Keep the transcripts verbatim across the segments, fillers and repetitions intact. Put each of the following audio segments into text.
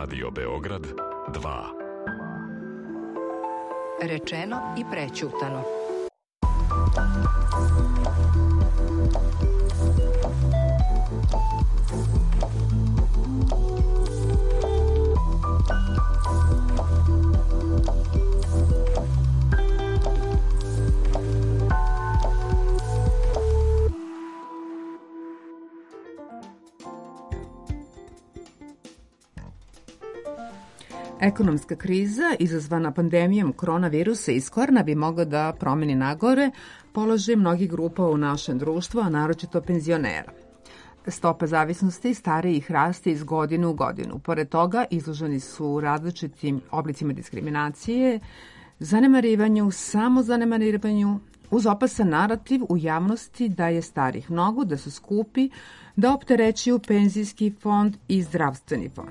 Radio Beograd dva. Rečeno i prećutano. Ekonomska kriza izazvana pandemijom koronavirusa iz korena bi mogla da promeni nagore položaj mnogih grupa u našem društvu, a naročito penzionera. Stopa zavisnosti starijih raste iz godine u godinu. Pored toga, izloženi su različitim oblicima diskriminacije, zanemarivanju, samozanemarivanju, uz opasan narativ u javnosti da je starih mnogo, da su skupi, da opterećuju penzijski fond i zdravstveni fond.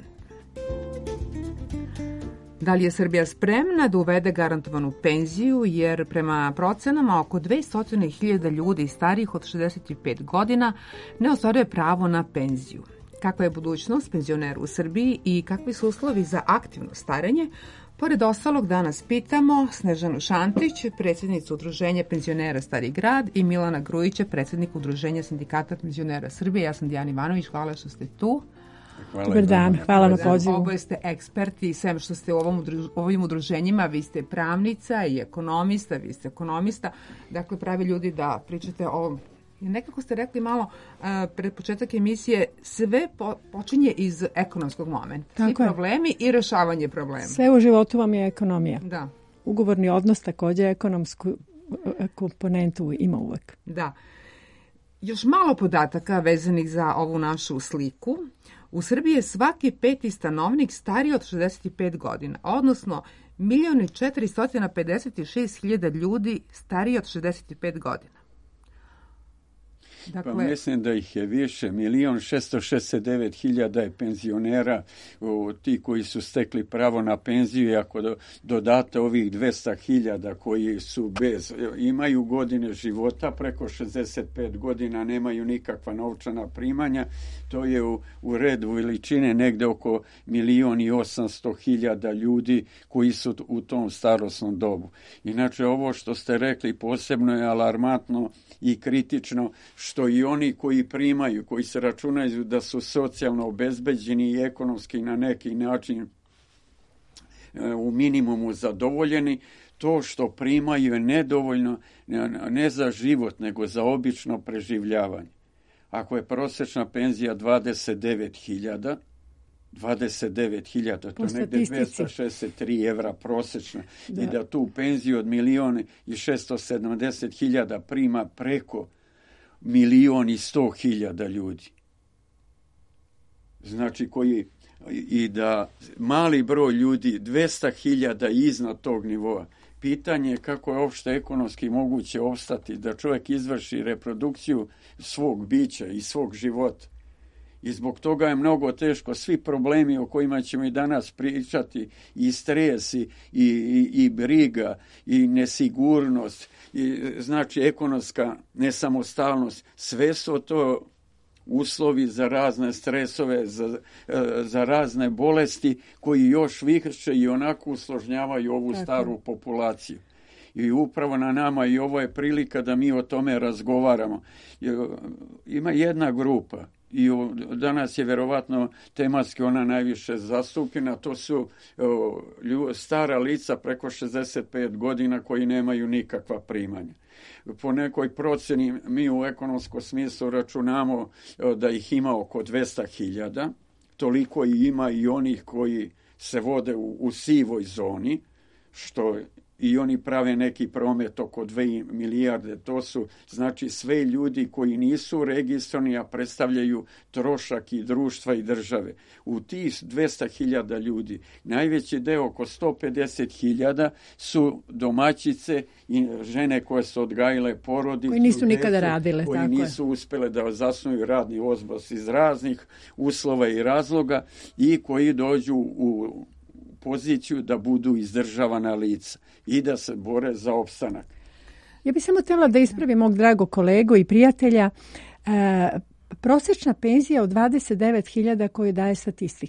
Da li je Srbija spremna da uvede garantovanu penziju, jer prema procenama oko dvesta hiljada ljudi starijih od šezdeset pet godina ne ostvaruje pravo na penziju. Kakva je budućnost penzionera u Srbiji i kakvi su uslovi za aktivno starenje? Pored ostalog, danas pitamo Snežanu Šantić, predsjednicu Udruženja penzionera Stari grad, i Milana Grujića, predsjednik Udruženja sindikata penzionera Srbije. Ja sam Dijana Ivanović, hvala što ste tu. Hvala. Dobar dan, hvala na pozivu. Oboje ste eksperti, sem što ste u ovom, ovim udruženjima, vi ste pravnica i ekonomista, vi ste ekonomista, dakle pravi ljudi da pričate o... Nekako ste rekli malo uh, pred početak emisije, sve po, počinje iz ekonomskog momenta. Svi Tako problemi je. I rešavanje problema. Sve u životu vam je ekonomija. Da. Ugovorni odnos također ekonomsku komponentu ima uvek. Da. Još malo podataka vezanih za ovu našu sliku. U Srbiji je svaki peti stanovnik stariji od šezdeset pet godina, odnosno milion i četiristo pedeset šest hiljada ljudi stariji od šezdeset pet godina. Dakle, pa mislim da ih je više, milion šesto šezdeset devet hiljada je penzionera, o, ti koji su stekli pravo na penziju, i ako do, dodate ovih dvesta hiljada koji su bez, imaju godine života, preko šezdeset pet godina, nemaju nikakva novčana primanja, to je u, u redu veličine negde oko milion i osamsto hiljada ljudi koji su u tom starosnom dobu. Inače, ovo što ste rekli posebno je alarmantno i kritično, što i oni koji primaju, koji se računaju da su socijalno obezbeđeni i ekonomski na neki način u minimumu zadovoljeni, to što primaju je nedovoljno ne za život, nego za obično preživljavanje. Ako je prosječna penzija dvadeset devet hiljada, dvadeset devet hiljada, to je negdje dvesta šezdeset tri evra prosječno, da. I da tu penziju od milion i šesto sedamdeset hiljada prima preko milion i sto hiljada ljudi. Znači koji, i da mali broj ljudi, dvesta hiljada iznad tog nivoa. Pitanje je kako je uopšte ekonomski moguće opstati, da čovjek izvrši reprodukciju svog bića i svog života. I zbog toga je mnogo teško. Svi problemi o kojima ćemo i danas pričati, i stres, i, i, i briga, i nesigurnost, i znači ekonomska nesamostalnost, sve su to uslovi za razne stresove, za, za razne bolesti koji još više i onako usložnjavaju ovu Tako. staru populaciju. I upravo na nama, i ovo je prilika da mi o tome razgovaramo. Ima jedna grupa, i danas je vjerovatno tematski ona najviše zastupljena, to su o, lju, stara lica preko šezdeset pet godina koji nemaju nikakva primanja. Po nekoj procjeni mi u ekonomskom smislu računamo o, da ih ima oko dvesta hiljada, toliko i ima i onih koji se vode u, u sivoj zoni, što i oni prave neki promet oko dve milijarde. To su znači sve ljudi koji nisu registrovani, a predstavljaju trošak i društva i države. U tih dvesta hiljada ljudi najveći deo, oko sto pedeset hiljada, su domaćice i žene koje su odgajile porodicu, koji nisu nikada radile, koji tako nisu je. uspjele da zasnuju radni odnos iz raznih uslova i razloga, i koji dođu u poziciju da budu izdržavana lica i da se bore za opstanak. Ja bih samo htjela da ispravim mog dragog kolegu i prijatelja. E, prosječna penzija od dvadeset devet hiljada koju daje statistika.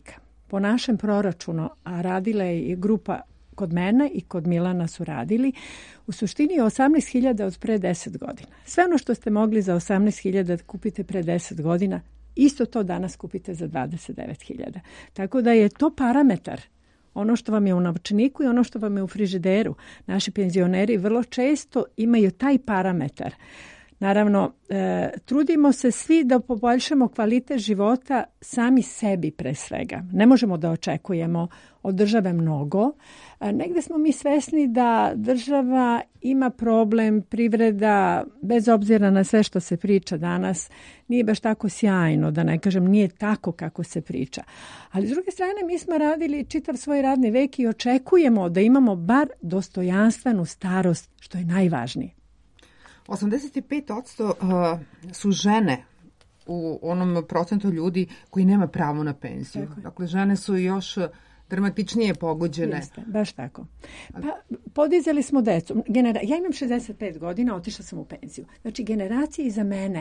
po našem proračunu, a radila je i grupa kod mene i kod Milana su radili, u suštini je osamnaest hiljada od pre deset godina. Sve ono što ste mogli za osamnaest hiljada da kupite pre deset godina, isto to danas kupite za dvadeset devet hiljada. Tako da je to parametar. Ono što vam je u novčaniku i ono što vam je u frižideru. Naši penzioneri vrlo često imaju taj parametar. Naravno, e, trudimo se svi da poboljšamo kvalitet života sami sebi pre svega. Ne možemo da očekujemo od države mnogo. E, negde smo mi svesni da država ima problem, privreda, bez obzira na sve što se priča danas, nije baš tako sjajno, da ne kažem nije tako kako se priča. Ali s druge strane mi smo radili čitav svoj radni vek i očekujemo da imamo bar dostojanstvenu starost, što je najvažnije. osamdeset pet posto su žene u onom procentu ljudi koji nema pravo na penziju. Dakle, žene su još dramatičnije pogođene. Jeste, baš tako. Pa, podizali smo decu. Genera... Ja imam šezdeset pet godina, otišla sam u penziju. Znači, generacije iza mene,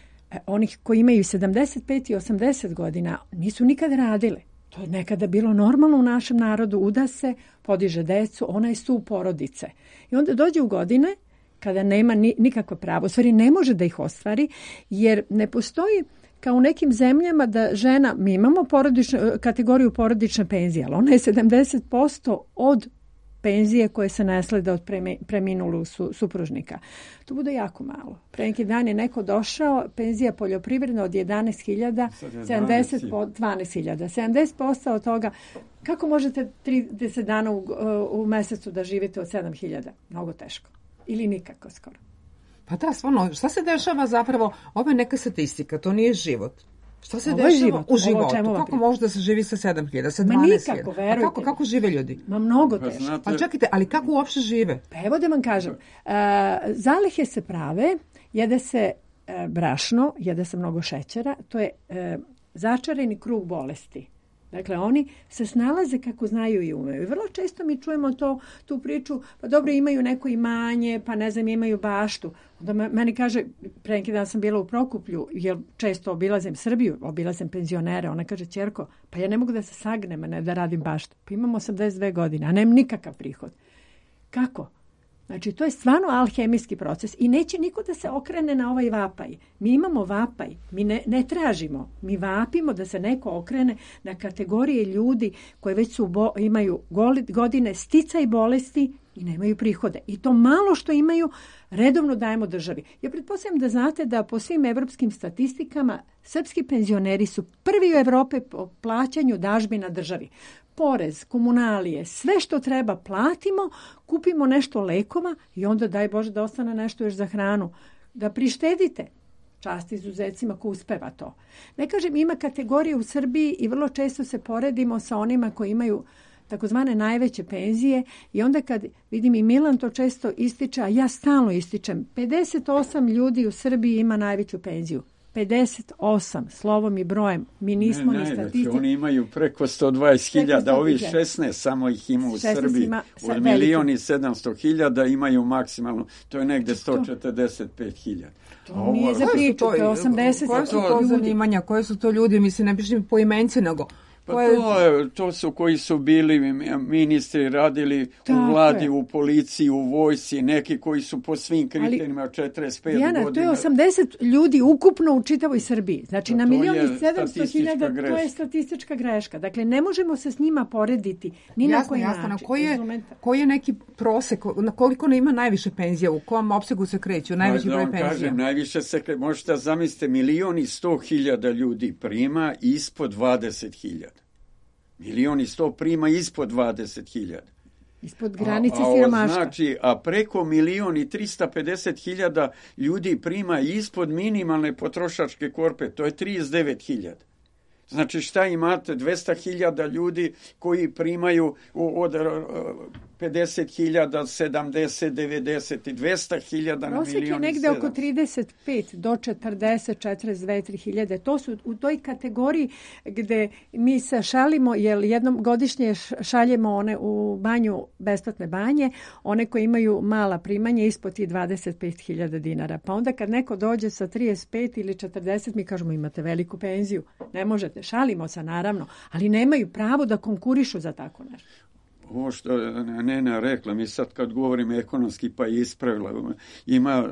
onih koji imaju sedamdeset pet i osamdeset godina, nisu nikad radile. To je nekada bilo normalno u našem narodu. Uda se, podiže decu, ona je su porodice. I onda dođe u godine kada nema ni, nikakvo pravo, u stvari ne može da ih ostvari, jer ne postoji kao u nekim zemljama da žena, mi imamo porodičnu, kategoriju porodične penzije, ali ona je sedamdeset posto od penzije koje se naslede od preminulog su, supružnika. To bude jako malo. Pre neki dan je neko došao, penzija poljoprivredna od jedanaest hiljada, sedamdeset, dvanaest hiljada. sedamdeset posto od toga, kako možete trideset dana u, u mesecu da živite od sedam hiljada? Mnogo teško. Ili nikako skoro. Pa da, stvarno, šta se dešava zapravo? Ovo je neka statistika, to nije život. Šta se ovo dešava život, u životu? Kako može da se živi sa sedam hiljada, sa dvanaest hiljada? Ma nikako, verujte. Kako, kako žive ljudi? Ma mnogo teško. Pa, znate... pa čekajte, ali kako uopšte žive? Pa evo da vam kažem. Uh, zalihe se prave, jede se uh, brašno, jede se mnogo šećera, to je uh, začarani krug bolesti. Dakle, oni se snalaze kako znaju i umeju. I vrlo često mi čujemo to, tu priču, pa dobro, imaju neko imanje, pa ne znam, imaju baštu. Onda meni kaže, pre neki dan sam bila u Prokuplju, jer često obilazim Srbiju, obilazim penzionere, ona kaže, ćerko, pa ja ne mogu da se sagnem, a ne da radim baštu. Pa imam osamdeset dve godine, a nemam nikakav prihod. Kako? Znači, to je stvarno alhemijski proces i neće niko da se okrene na ovaj vapaj. Mi imamo vapaj, mi ne, ne tražimo, mi vapimo da se neko okrene na kategorije ljudi koji već su bo, imaju godine sticaj bolesti i nemaju prihode. I to malo što imaju redovno dajemo državi. Ja pretpostavljam da znate da po svim evropskim statistikama srpski penzioneri su prvi u Evropi po plaćanju dažbina državi. Porez, komunalije, sve što treba platimo, kupimo nešto lekova i onda daj Bože da ostane nešto još za hranu. Da prištedite. Čast izuzecima ko uspeva to. Ne kažem, ima kategorije u Srbiji i vrlo često se poredimo sa onima koji imaju takozvane najveće penzije i onda kad vidim i Milan to često ističe, a ja stalno ističem, pedeset osam ljudi u Srbiji ima najveću penziju. pedeset osam, slovom i brojem. Mi nismo ne, ni statistici. Oni imaju preko sto dvadeset hiljada, ovi šesnaest samo ih ima u Srbiji. Ima, od milion i sedamsto hiljada imaju maksimalno, to je negde sto četrdeset pet hiljada. To Ovo, nije za priču, to je osamdeset koje su to zanimanja, koje su to ljudi, mislim, ne pišem po imence, nego... Pa to, to su koji su bili ministri, radili tako u vladi, je. U policiji, u vojsci, neki koji su po svim kriterijima četrdeset pet Dijana, godina. To je osamdeset ljudi ukupno u čitavoj Srbiji. Znači pa na milion i sedamsto hiljada to je statistička greška. Dakle, ne možemo se s njima porediti ni jasno, na koji jasno, način. Koji je, koji je neki prosek, na koliko ne ima najviše penzija, u kom opsegu se kreću, najveći broj penzija? Kažem, najviše se kreću, možete da zamislite, milion i sto hiljada ljudi prima ispod dvadeset hiljada. Milion i sto prima ispod dvadeset hiljada. Ispod granice a, a siromaštva. Znači, a preko milion i trista pedeset hiljada ljudi prima ispod minimalne potrošačke korpe, to je trideset devet hiljada. Znači, šta imate? dvesta hiljada ljudi koji primaju od pedeset hiljada, sedamdeset, devedeset i dvesta hiljada na prosjek milion je i negde oko sedamsto. trideset pet do četrdeset, četrdeset dve, tri hiljade. To su u toj kategoriji gde mi se šalimo, jer jednom godišnje šaljemo one u banju, besplatne banje, one koje imaju mala primanja ispod tih dvadeset pet hiljada dinara. Pa onda kad neko dođe sa trideset pet ili četrdeset, mi kažemo imate veliku penziju. Ne možete, šalimo se naravno, ali nemaju pravo da konkurišu za tako nešto. Ovo što Nena rekla, mi sad kad govorimo ekonomski pa i ispravila, ima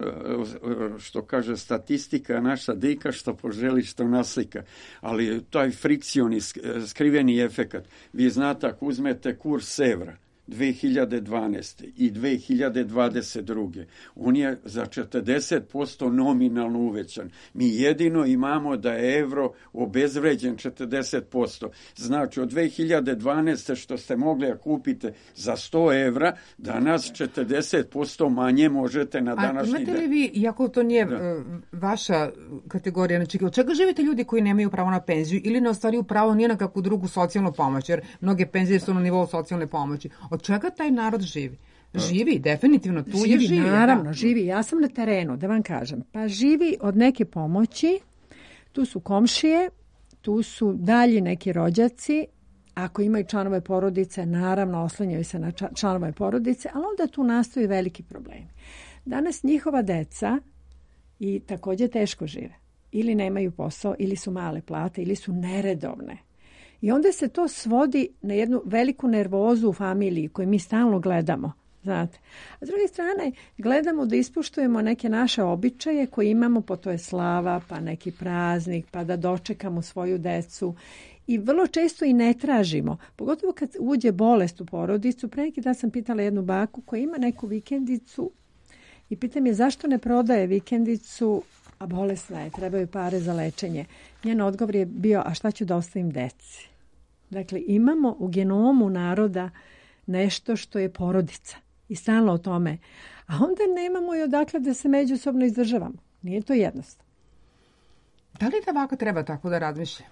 što kaže statistika naša dika što poželi što naslika, ali taj frikcioni skriveni efekat, vi znate ako uzmete kurs evra dve hiljade dvanaeste. i dve hiljade dvadeset druge. on je za četrdeset posto nominalno uvećan. Mi jedino imamo da je evro obezvređen četrdeset posto. Znači od dve hiljade dvanaeste. što ste mogli da kupite za sto evra, danas četrdeset posto manje možete na današnji dan. A imate li vi, iako to nije da. vaša kategorija, znači od čega živite ljudi koji nemaju pravo na penziju ili ne ostvaruju pravo ni na kakvu drugu socijalnu pomoć, jer mnoge penzije su na nivou socijalne pomoći. Od čega taj narod živi? Živi, definitivno, tu živi, je živi. Naravno, da. živi. Ja sam na terenu, da vam kažem. Pa živi od neke pomoći, tu su komšije, tu su dalji neki rođaci, ako imaju članove porodice, naravno oslanjaju se na članove porodice, ali onda tu nastaju veliki problemi. Danas njihova deca i takođe teško žive. Ili nemaju posao, ili su male plate, ili su neredovne. I onda se to svodi na jednu veliku nervozu u familiji koju mi stalno gledamo. Znate. A s druge strane, gledamo da ispoštujemo neke naše običaje koje imamo, po to je slava, pa neki praznik, pa da dočekamo svoju decu. I vrlo često i ne tražimo. Pogotovo kad uđe bolest u porodicu. Pre neki dan sam pitala jednu baku koja ima neku vikendicu i pitam je zašto ne prodaje vikendicu, a bolesna je, trebaju pare za lečenje. Njen odgovor je bio, a šta ću da ostavim deci? Dakle, imamo u genomu naroda nešto što je porodica i stalno o tome. A onda nemamo i odakle da se međusobno izdržavamo. Nije to jednostavno. Da li da ovako treba tako da razmišlja?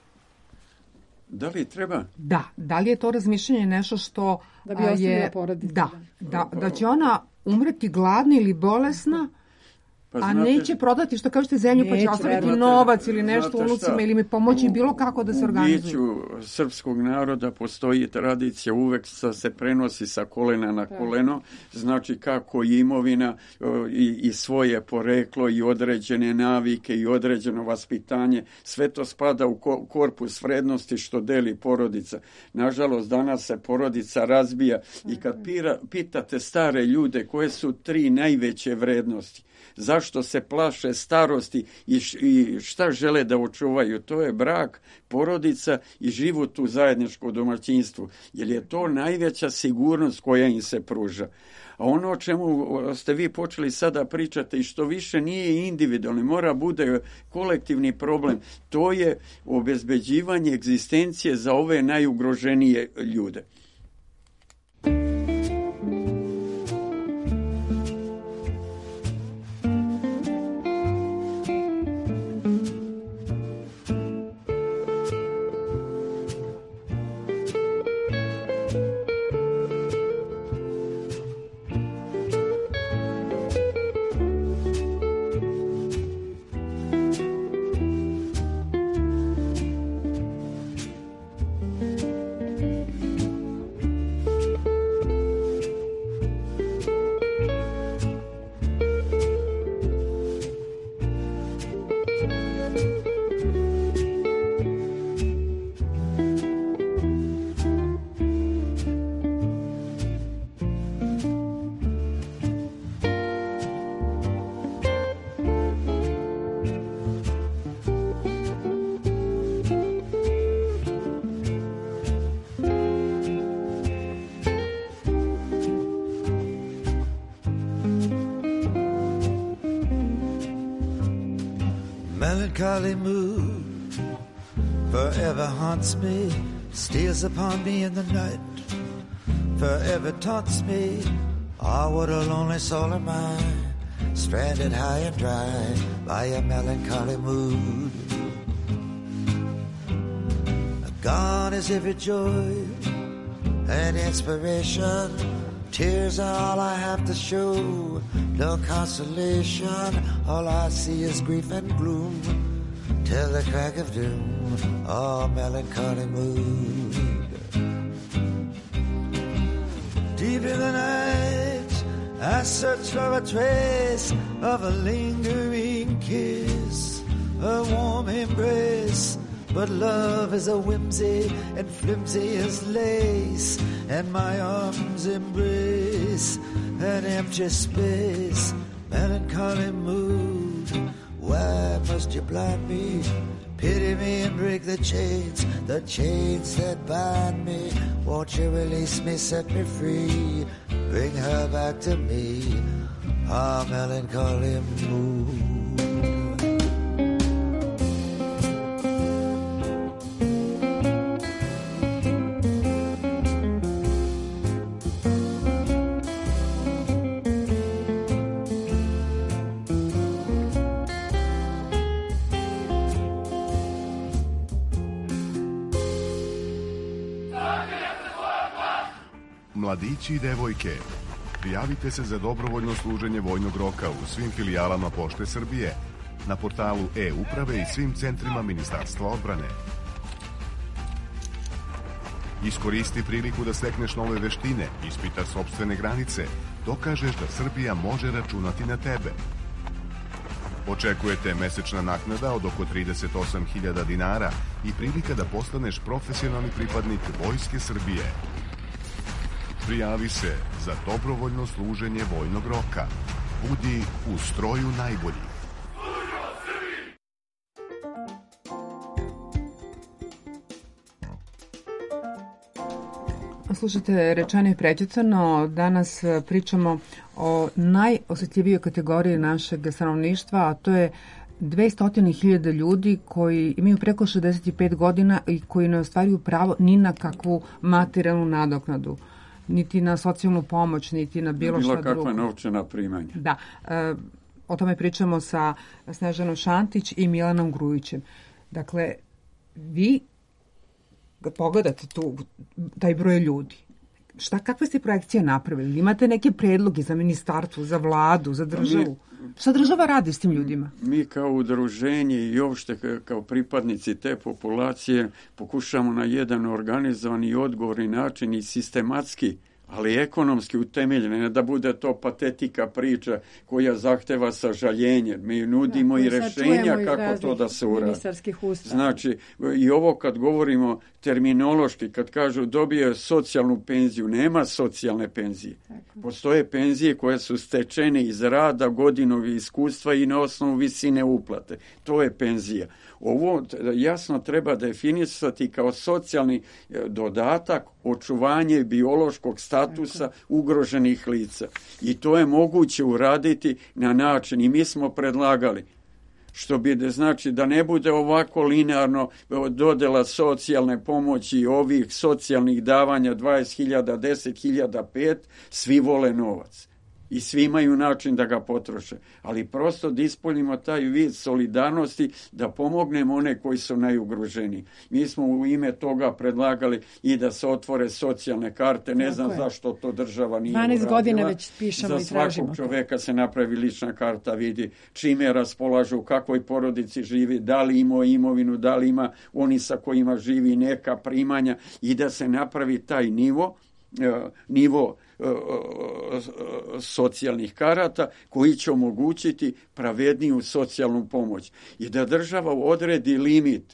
Da li treba? Da. Da li je to razmišljanje nešto što da bi ostavila porodicu? Da, da, da će ona umreti gladna ili bolesna, pa a znate, neće prodati, što kažete, zemlju, pa će ostaviti novac ili nešto unucima ili mi pomoći bilo kako da se organizuju. U biću srpskog naroda postoji tradicija, uvek se prenosi sa kolena na koleno, znači kako i imovina i, i svoje poreklo i određene navike i određeno vaspitanje, sve to spada u korpus vrednosti što deli porodica. Nažalost, danas se porodica razbija i kad pira, pitate stare ljude koje su tri najveće vrednosti, zašto se plaše starosti i šta žele da očuvaju. To je brak, porodica i život u zajedničkom domaćinstvu, jer je to najveća sigurnost koja im se pruža. A ono o čemu ste vi počeli sada pričati i što više nije individualni, mora bude kolektivni problem, to je obezbeđivanje egzistencije za ove najugroženije ljude. Melancholy mood forever haunts me, steals upon me in the night, forever taunts me. Ah, what a lonely soul am I, stranded high and dry by a melancholy mood. Gone is every joy and inspiration, Tears are all I have to show, no consolation, all I see is grief and gloom, till the crack of doom, oh melancholy mood. Deep in the night, I search for a trace of a lingering kiss, a warm embrace, but love is a whimsy and flimsy as lace, and my arms embrace an empty space, melancholy mood. Why must you blind me? Pity me and break the chains, the chains that bind me. Won't you release me, set me free, bring her back to me, our melancholy mood. Mladići i devojke, prijavite se za dobrovoljno služenje vojnog roka u svim filijalama Pošte Srbije, na portalu e-uprave i svim centrima Ministarstva odbrane. Iskoristi priliku da stekneš nove veštine, ispitaš sopstvene granice, dokažeš da Srbija može računati na tebe. Očekujete mesečna naknada od oko trideset osam hiljada dinara i prilika da postaneš profesionalni pripadnik Vojske Srbije. Prijavi se za dobrovoljno služenje vojnog roka. Budi u stroju najboljih. Slušajte, rečeno i prećutano, danas pričamo o najosjetljivijoj kategoriji našeg stanovništva, a to je dvesta hiljada ljudi koji imaju preko šezdeset pet godina i koji ne ostvaruju pravo ni na kakvu materijalnu nadoknadu, niti na socijalnu pomoć, niti na bilo, bilo šta drugo. Bilo kakva novčana primanja. Da, e, o tome pričamo sa Snežanom Šantić i Milanom Grujićem. Dakle, vi pogledate tu, taj broj ljudi. Šta, kakve ste projekcije napravili? Imate neke predloge za ministarstvo, za vladu, za državu? Mi, šta država radi s tim ljudima? Mi kao udruženje i uopšte kao pripadnici te populacije pokušamo na jedan organizovan i odgovorni način i sistematski, ali ekonomski utemeljene, ne da bude to patetika priča koja zahteva sažaljenje. Mi nudimo da, i rešenja kako to da se uradi. Znači, i ovo kad govorimo terminološki, kad kažu dobije socijalnu penziju, nema socijalne penzije. Tako. Postoje penzije koje su stečene iz rada, godinog iskustva i na osnovu visine uplate. To je penzija. Ovo jasno treba definisati kao socijalni dodatak, očuvanje biološkog statusa Tako. ugroženih lica. I to je moguće uraditi na način, i mi smo predlagali, što bi da znači da ne bude ovako linearno dodela socijalne pomoći i ovih socijalnih davanja dvadeset hiljada, deset hiljada, pet, svi vole novac. I svi imaju način da ga potroše. Ali prosto da ispoljimo taj vid solidarnosti, da pomognemo one koji su najugroženiji. Mi smo u ime toga predlagali i da se otvore socijalne karte. Ne Tako znam je. zašto to država nije uradila. dvanaest godina već pišemo i tražimo. Za svakog čoveka se napravi lična karta, vidi čime raspolažu, u kakvoj porodici živi, da li ima imovinu, da li ima oni sa kojima živi, neka primanja, i da se napravi taj nivo, nivo socijalnih karata koji će omogućiti pravedniju socijalnu pomoć i da država odredi limit,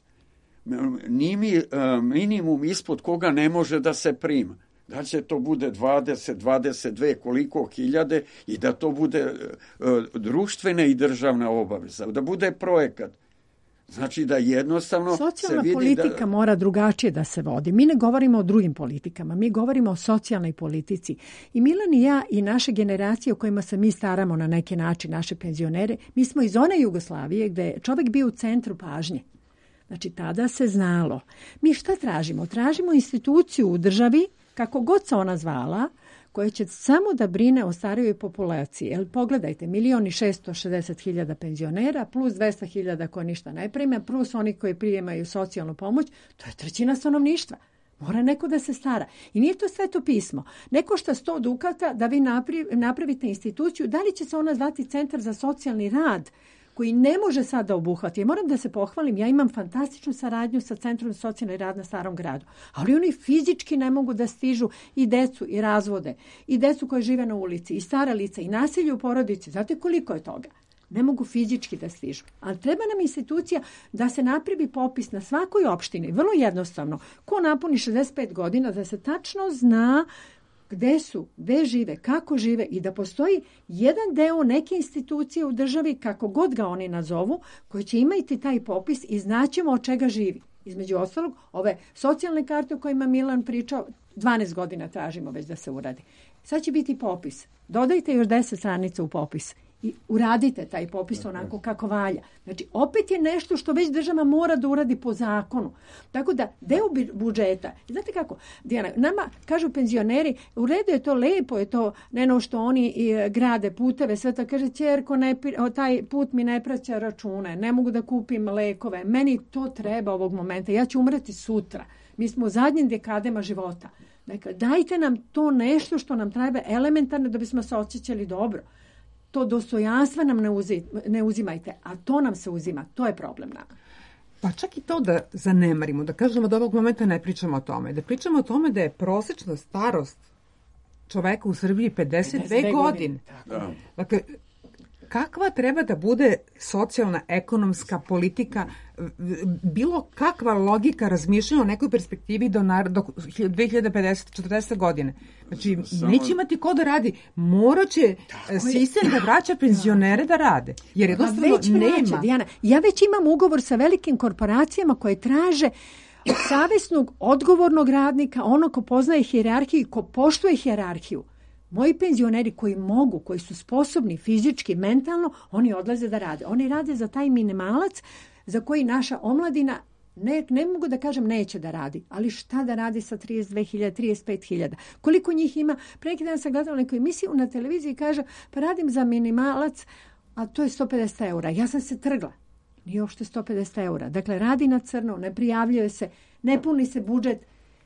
minimum ispod koga ne može da se prima. Da će to bude dvadeset, dvadeset dve, koliko hiljade, i da to bude društvena i državna obaveza, da bude projekat. Znači da jednostavno socijalna se vidi politika da... mora drugačije da se vodi. Mi ne govorimo o drugim politikama, mi govorimo o socijalnoj politici. I Milan i ja i naše generacije o kojima se mi staramo na neki način, naše penzionere, mi smo iz one Jugoslavije gde je čovjek bio u centru pažnje. Znači tada se znalo. Mi šta tražimo? Tražimo instituciju u državi, kako god se ona zvala, koja će samo da brine o starijoj populaciji. Jer pogledajte, milion i šesto šezdeset hiljada penzionera plus dvesta hiljada koji ništa ne prime, plus oni koji prijemaju socijalnu pomoć, to je trećina stanovništva. Mora neko da se stara. I nije to Sveto pismo. Neko šta sto dukata da vi napravite instituciju, da li će se ona zvati Centar za socijalni rad, koji ne može sad da obuhvati. Ja moram da se pohvalim, ja imam fantastičnu saradnju sa Centrom za socijalni rad na Starom gradu, ali oni fizički ne mogu da stižu i decu i razvode, i decu koje žive na ulici, i stara lica, i nasilje u porodici. Znate koliko je toga? Ne mogu fizički da stižu. Ali treba nam institucija da se napravi popis na svakoj opštini. Vrlo jednostavno. Ko napuni šezdeset pet godina da se tačno zna gde su, gde žive, kako žive i da postoji jedan deo neke institucije u državi, kako god ga oni nazovu, koji će imati taj popis i znaćemo od čega živi. Između ostalog, ove socijalne karte o kojima Milan pričao, dvanaest godina tražimo već da se uradi. Sad će biti popis. Dodajte još deset stranica u popis i uradite taj popis onako kako valja. Znači, opet je nešto što već država mora da uradi po zakonu. Tako da, deo budžeta, znate kako, Dijana, nama kažu penzioneri, u redu je to, lepo je to, neno što oni i grade puteve, sve to kaže, ćerko, ne, taj put mi ne praća račune, ne mogu da kupim lekove, meni to treba ovog momenta, ja ću umreti sutra. Mi smo u zadnjim dekadama života. Dakle, dajte nam to nešto što nam treba elementarno da bismo se osjećali dobro. To dostojanstva nam ne, uzi, ne uzimajte, a to nam se uzima. To je problem nama. Pa čak i to da zanemarimo, da kažemo da ovog momenta ne pričamo o tome. Da pričamo o tome da je prosečna starost čoveka u Srbiji pedeset dve, pedeset dve godine. godine. Dakle, kakva treba da bude socijalna, ekonomska politika, bilo kakva logika razmišljanja o nekoj perspektivi do, nar- do dve hiljade pedesete četrdesete godine. Znači, Samo... neće imati ko da radi. Morat će sistem da vraća penzionere da rade. Jer jednostavno nema. Vraća, Dijana, ja već imam ugovor sa velikim korporacijama koje traže savesnog, odgovornog radnika, ono ko poznaje hijerarhiju i ko poštuje hijerarhiju. Moji penzioneri koji mogu, koji su sposobni fizički, mentalno, oni odlaze da rade. Oni rade za taj minimalac za koji naša omladina, ne, ne mogu da kažem neće da radi, ali šta da radi sa trideset dve hiljade, trideset pet hiljada? Koliko njih ima? Pre neki dan sam gledala neku emisiju na televiziji i kaže, pa radim za minimalac, a to je sto pedeset eura. Ja sam se trgla. Nije uopšte sto pedeset eura. Dakle, radi na crno, ne prijavljuje se, ne puni se budžet.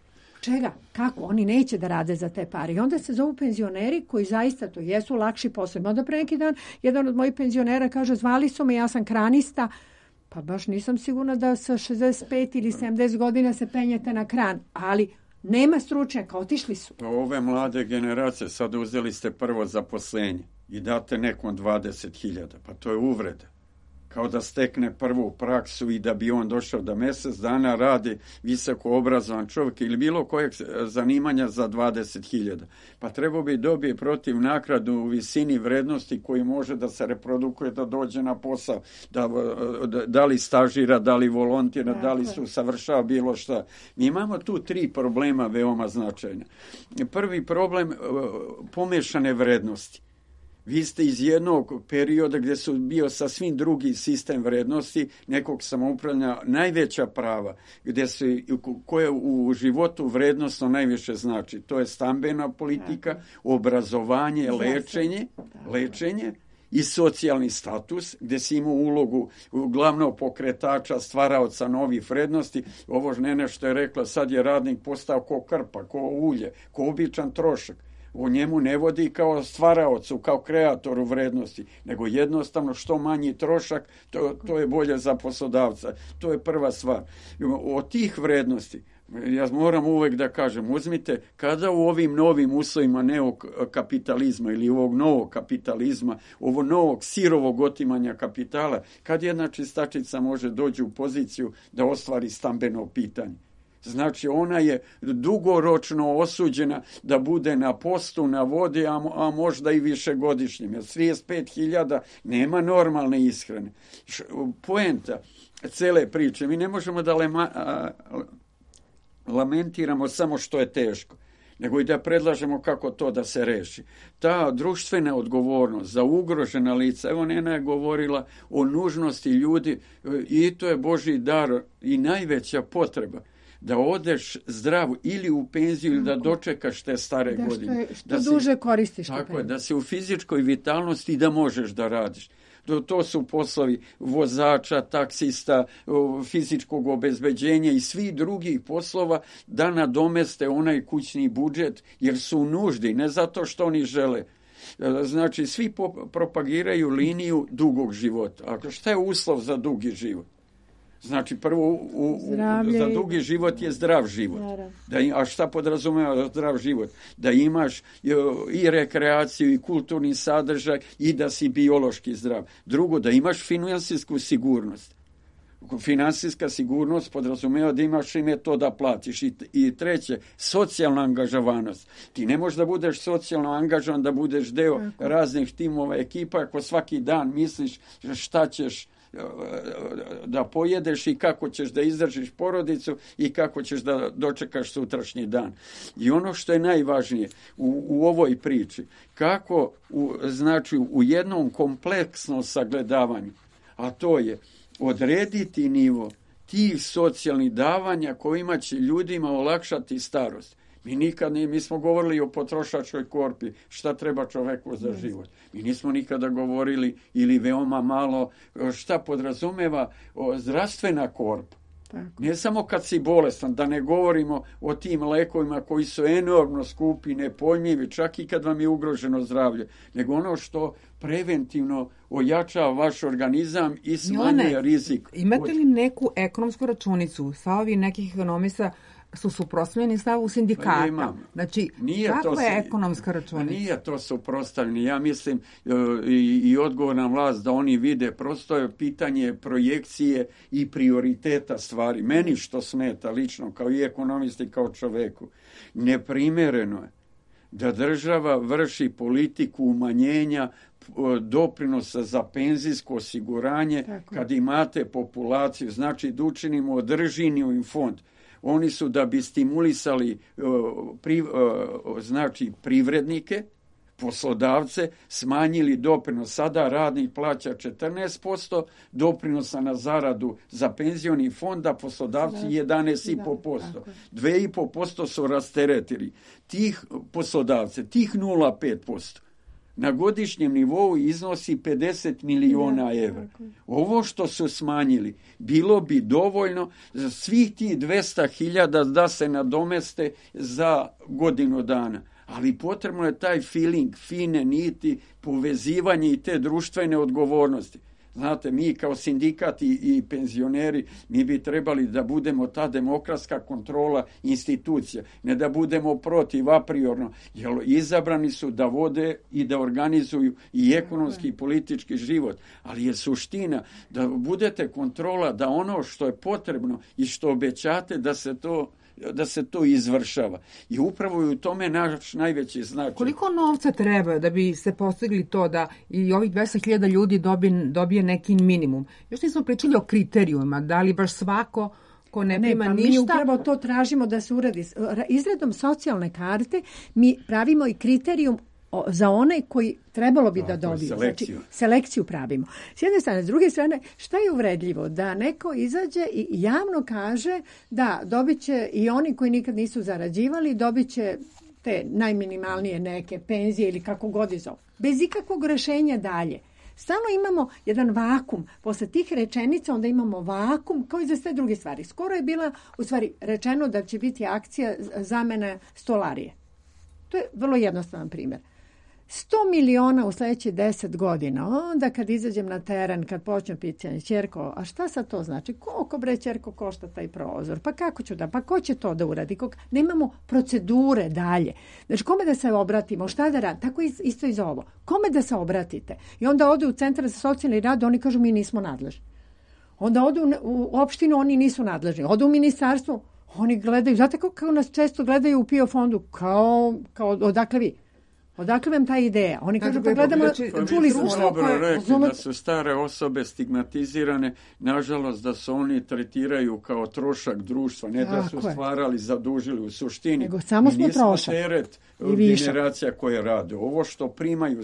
Čega? Kako? Oni neće da rade za te pare. I onda se zovu penzioneri koji zaista to jesu lakši poslovi. Onda pre neki dan jedan od mojih penzionera kaže, zvali su me, ja sam kranista, pa baš nisam sigurna da sa šezdeset pet ili sedamdeset godina se penjete na kran, ali nema stručnjaka, otišli su. Pa ove mlade generacije, sad uzeli ste prvo zaposlenje i date nekom dvadeset hiljada, pa to je uvreda. Kao da stekne prvu praksu i da bi on došao da mjesec dana radi visoko obrazovan čovjek ili bilo kojeg zanimanja za dvadeset hiljada. Pa trebao bi dobije protiv nagradu u visini vrednosti koji može da se reprodukuje, da dođe na posao, da, da, da li stažira, da li volontira, da li se usavršava bilo šta. Mi imamo tu tri problema veoma značajna. Prvi problem, pomešane vrednosti. Vi ste iz jednog perioda gdje su bio sasvim drugi sistem vrednosti, nekog samoupravljanja, najveća prava, gdje se, koje u životu vrednostno najviše znači. To je stambena politika, obrazovanje, lečenje, lečenje i socijalni status, gdje si imao ulogu glavnog pokretača, stvaraoca novih vrednosti. Ovo žene što je rekla, sad je radnik postao ko krpa, ko ulje, ko običan trošak. O njemu ne vodi kao stvaraocu, kao kreatoru vrednosti, nego jednostavno što manji trošak, to, to je bolje za poslodavca. To je prva stvar. Od tih vrednosti, ja moram uvek da kažem, uzmite, kada u ovim novim uslovima neokapitalizma ili ovog novog kapitalizma, ovo novog sirovog otimanja kapitala, kad jedna čistačica može doći u poziciju da ostvari stambeno pitanje? Znači, ona je dugoročno osuđena da bude na postu, na vodi, a, a možda i višegodišnjem. Jer trideset pet hiljada nema normalne ishrane. Poenta cele priče, mi ne možemo da lema, a, lamentiramo samo što je teško, nego i da predlažemo kako to da se reši. Ta društvena odgovornost za ugrožena lica, evo Nena je govorila o nužnosti ljudi i to je Božji dar i najveća potreba. Da odeš zdrav ili u penziju ili da dočekaš te stare da godine. Što, je, što da duže si, koristiš. Tako je, da se u fizičkoj vitalnosti da možeš da radiš. to su poslovi vozača, taksista, fizičkog obezbeđenja i svih drugih poslova da nadomeste onaj kućni budžet jer su u nuždi, ne zato što oni žele. Znači, svi propagiraju liniju dugog života. A šta je uslov za dugi život? Znači, prvo, u, u, za dugi život je zdrav život. Da, a šta podrazumeva zdrav život? Da imaš i rekreaciju, i kulturni sadržaj, i da si biološki zdrav. Drugo, da imaš finansijsku sigurnost. Finansijska sigurnost podrazumeva da imaš ime to da platiš. I, i treće, socijalna angažovanost. Ti ne možeš da budeš socijalno angažovan, da budeš deo Tako. raznih timova, ekipa, ako svaki dan misliš šta ćeš da pojedeš i kako ćeš da izdržiš porodicu i kako ćeš da dočekaš sutrašnji dan. I ono što je najvažnije u, u ovoj priči, kako u, znači u jednom kompleksnom sagledavanju, a to je odrediti nivo tih socijalnih davanja kojima će ljudima olakšati starost. Mi nikad ne, mi smo govorili o potrošačkoj korpi, šta treba čoveku za život. Mi nismo nikada govorili ili veoma malo šta podrazumeva o, zdravstvena korpa. Tako. Ne samo kad si bolestan, da ne govorimo o tim lekovima koji su enormno skupi, nepojmljivi, čak i kad vam je ugroženo zdravlje, nego ono što preventivno ojačava vaš organizam i smanjuje rizik. Imate li neku ekonomsku računicu? Stavovi nekih ekonomista su suprotstavljeni stavu sindikata. Pa znači, nije kakva to, je ekonomska računica? Nije to suprotstavljeni. Ja mislim i, i odgovorna vlast da oni vide, prosto je pitanje projekcije i prioriteta stvari. Meni što smeta lično, kao i ekonomisti, kao čoveku, neprimereno je da država vrši politiku umanjenja doprinosa za penzijsko osiguranje Tako. kad imate populaciju, znači da učinimo održivim fond. Oni su da bi stimulisali pri, znači privrednike, poslodavce, smanjili doprinos. Sada radnik plaća četrnaest posto doprinosa na zaradu za penzioni fond, a poslodavci jedanaest zarad pet posto. dva i pet posto su rasteretili. Tih poslodavce, tih nula zarez pet posto. Na godišnjem nivou iznosi pedeset miliona evra. Ovo što su smanjili bilo bi dovoljno za svih tih dvesta hiljada da se nadomeste za godinu dana. Ali potrebno je taj feeling, fine niti, povezivanje i te društvene odgovornosti. Znate, mi kao sindikat i, i penzioneri, mi bi trebali da budemo ta demokratska kontrola institucija, ne da budemo protiv a priorno, jer izabrani su da vode i da organizuju i ekonomski i politički život, ali je suština da budete kontrola da ono što je potrebno i što obećate da se to da se to izvršava. I upravo je u tome naš najveći značaj. Koliko novca treba da bi se postigli to da i ovih dvesta hiljada ljudi dobije, dobije neki minimum? Još nismo pričali o kriterijuma, da li baš svako ko ne prima ne, pa ništa. Mi upravo to tražimo da se uradi. Izradom socijalne karte mi pravimo i kriterijum za one koji trebalo bi da, da dobiju. Selekciju. Znači, selekciju pravimo. S jedne strane, s druge strane, šta je uvredljivo? Da neko izađe i javno kaže da dobit će i oni koji nikad nisu zarađivali, dobit će te najminimalnije neke penzije ili kako god iz ovo. Bez ikakvog rešenja dalje. Stalno imamo jedan vakum. Posle tih rečenica onda imamo vakum kao i za sve druge stvari. Skoro je bila u stvari rečeno da će biti akcija zamene stolarije. To je vrlo jednostavan primjer. sto miliona u sljedećih deset godina. Onda kad izađem na teren, kad počnem pitanje, ćerko, a šta sad to znači? Koliko bre ćerko košta taj prozor? Pa kako ću da? Pa ko će to da uradi? Kog... Nemamo procedure dalje. Znači, kome da se obratimo? Šta da radi? Tako isto i za ovo. Kome da se obratite? I onda ode u centar za socijalni rad, oni kažu mi nismo nadležni. Onda odu u opštinu, oni nisu nadležni. Odu u ministarstvo, oni gledaju. Znate kako nas često gledaju u P I O fondu? Kao, kao odakle vi? Odakle vam ta ideja? Oni kažu pa gledamo, pa čuli smo dobro rekli da su stare osobe stigmatizirane, nažalost da se oni tretiraju kao trošak društva, ne da su stvarali, zadužili u suštini. Nego samo smo trošak. Teret generacija koje rade. Ovo što primaju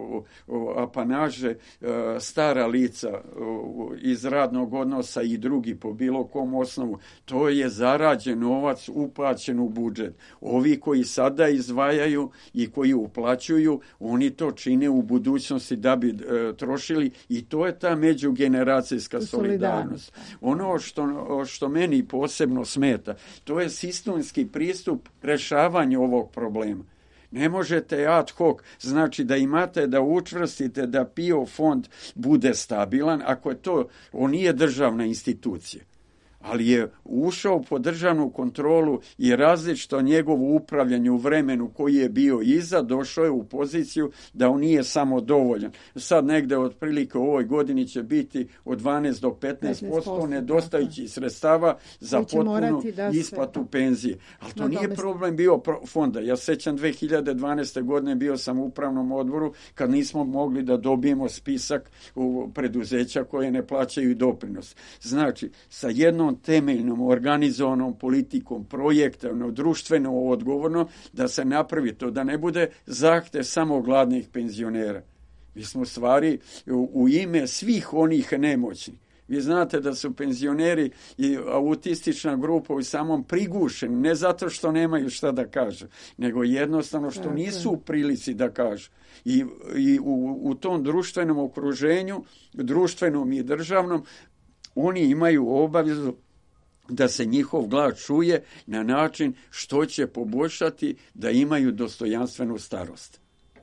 apanaže stara lica iz radnog odnosa i drugi po bilo kom osnovu, to je zarađen novac uplaćen u budžet. Ovi koji sada izdvajaju i koji uplaćuju uplaćuju, oni to čine u budućnosti da bi e, trošili i to je ta međugeneracijska solidarnost. Ono što, što meni posebno smeta, to je sistemski pristup rešavanju ovog problema. Ne možete ad hoc, znači da imate da učvrstite da P I O fond bude stabilan, ako je to, on nije državna institucija, ali je ušao po državnu kontrolu i različito njegovo upravljanje u vremenu koji je bio iza, došao je u poziciju da on nije samo dovoljan. Sad negde otprilike u ovoj godini će biti od dvanaest do petnaest posto nedostajućih sredstava za potpunu isplatu penzije. Ali to nije problem bio fonda. Ja sećam dve hiljade dvanaeste. godine bio sam u upravnom odboru kad nismo mogli da dobijemo spisak u preduzeća koje ne plaćaju doprinos. Znači, sa jednom temeljnom organizovanom politikom, projektovno, društveno odgovorno, da se napravi to, da ne bude zahtev samo gladnih penzionera. Mi smo stvari u, u ime svih onih nemoćnih. Vi znate da su penzioneri i autistična grupa u samom prigušeni, ne zato što nemaju šta da kažu, nego jednostavno što okay. nisu u prilici da kažu. I, i u, u tom društvenom okruženju, društvenom i državnom, oni imaju obavezu da se njihov glas čuje na način što će poboljšati da imaju dostojanstvenu starost.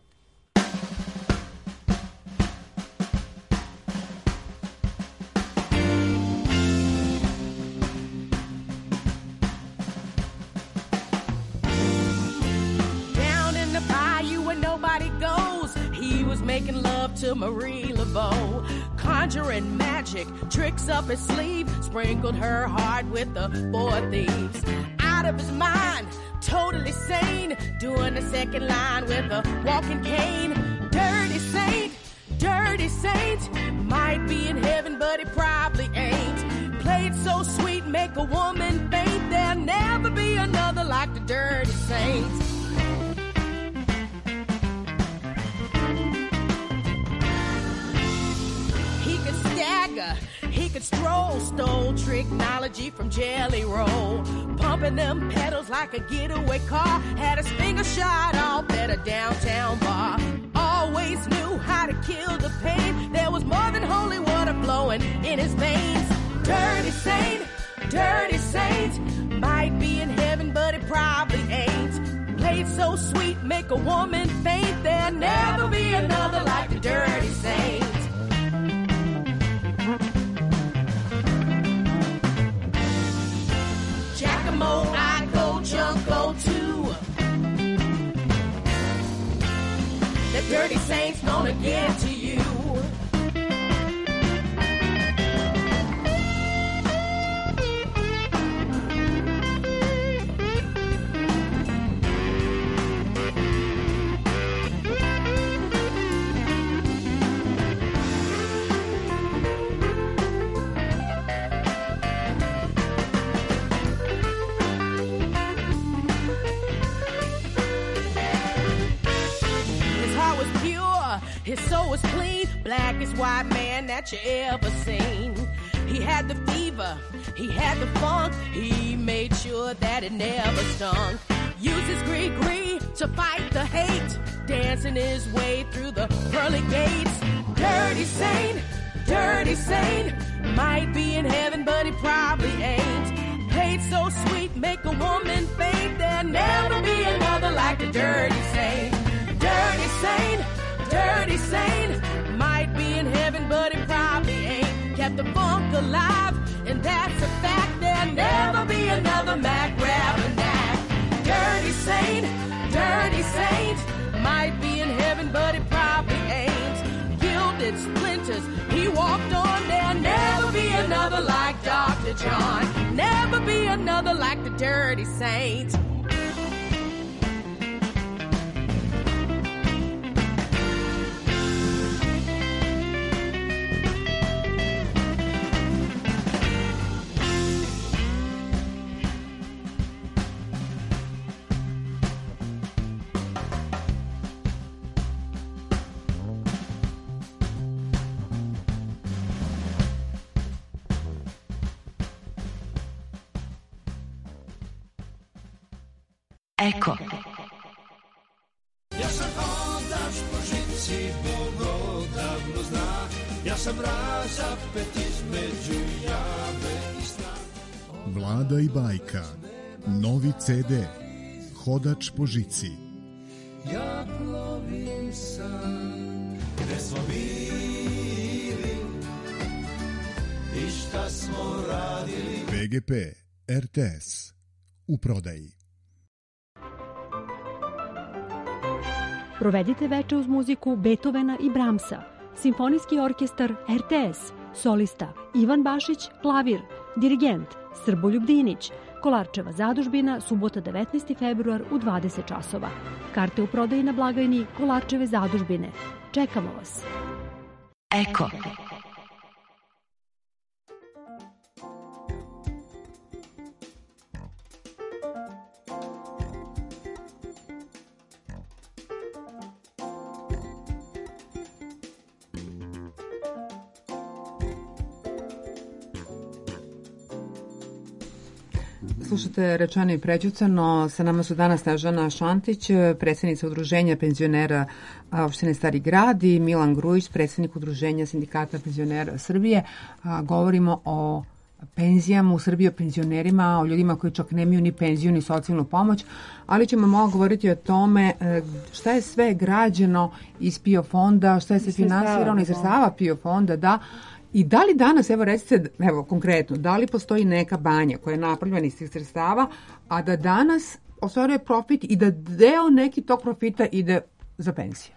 Down in the bayou where nobody goes, he was making love to Marie Laveau. Conjuring magic, tricks up his sleeve, sprinkled her heart with the four thieves. Out of his mind, totally sane, doing the second line with a walking cane. Dirty saint, dirty saint, might be in heaven but he probably ain't. Played so sweet, make a woman faint, there'll never be another like the dirty saint. He could stroll, stole tricknology from Jelly Roll, pumping them pedals like a getaway car, had his finger shot off at a downtown bar. Always knew how to kill the pain, there was more than holy water flowing in his veins. Dirty saint, dirty saint, might be in heaven but it probably ain't. Played so sweet, make a woman faint, there'll never be another like the dirty saint. Giacomo, I go, Junko too. The dirty saint's gonna get to you. His soul was clean, blackest white man that you ever seen. He had the fever, he had the funk, he made sure that it never stung. Used his gree-gree to fight the hate, dancing his way through the pearly gates. Dirty saint, dirty saint, might be in heaven but he probably ain't. Played so sweet, make a woman faint, there'll never be another like the dirty saint. Dirty saint, dirty saint, might be in heaven but it probably ain't. Kept the funk alive, and that's a fact, there'll never be another Mac Ravenack. Dirty saint, dirty saint, might be in heaven but it probably ain't. Gilded splinters, he walked on, there'll never be another like Doctor John. Never be another like the dirty saint. Eko. Ja sam Ja sam razapet između jave i sna. Vlada i bajka. Novi ce de. Hodač po žici. Ja plovim sam, gde smo bili i šta smo radili. be ge pe, er te es. U prodaji. Provedite veče uz muziku Beethovena i Brahmsa. Simfonijski orkestar er te es. Solista Ivan Bašić, klavir. Dirigent Srboljub Dinić. Kolarčeva zadužbina, subota devetnaesti februar u dvadeset časova. Karte u prodaji na blagajni Kolarčeve zadužbine. Čekamo vas. Eko. Slušate Rečeno i prećutano. Sa nama su danas Snežana Šantić, predsjednica Udruženja penzionera opštine Stari Grad, i Milan Grujić, predsjednik Udruženja sindikata penzionera Srbije. Govorimo o penzijama u Srbiji, o penzionerima, o ljudima koji čak nemaju ni penziju ni socijalnu pomoć, ali ćemo malo govoriti o tome šta je sve građeno iz PIO fonda, šta je se finansirano iz sredstava PIO fonda, da. I da li danas, evo recite, evo konkretno, da li postoji neka banja koja je napravljena iz tih sredstava, a da danas ostvaruje profit i da deo neki tog profita ide za penzije?